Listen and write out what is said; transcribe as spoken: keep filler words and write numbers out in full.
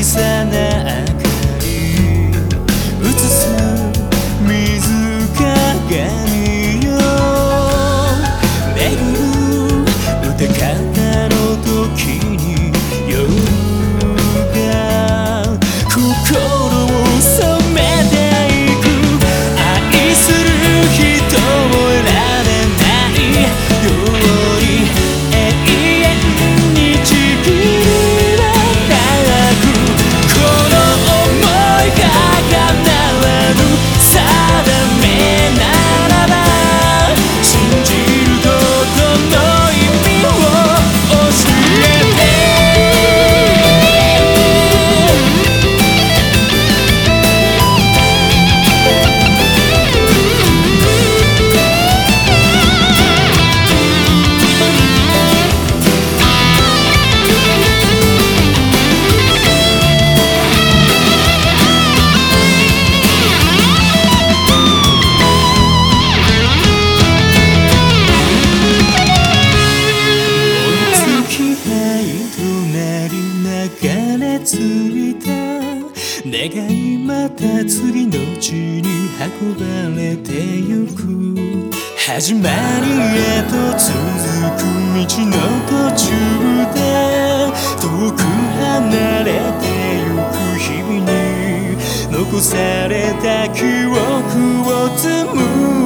さな明かり映す水鏡よ巡る歌方の時に夜が心を染めていく愛する人を選べないように永遠にちぎれなくこの想いが叶わぬ定めならば信じることの意味を教えて流れ着いた願いまた次の地に運ばれてゆく始まりへと続く道の途中で遠く離れてゆく日々に残された記憶を紡ぐ